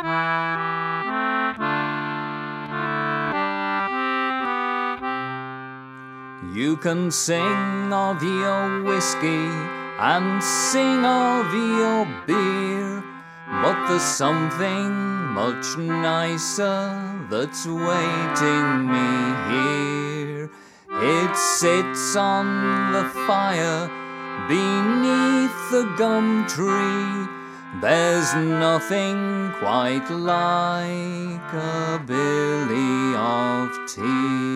You can sing of your whiskey and sing of your beer, but there's something much nicer that's waiting me here. It sits on the fire beneath the gum tree. There's nothing quite like a billy of tea.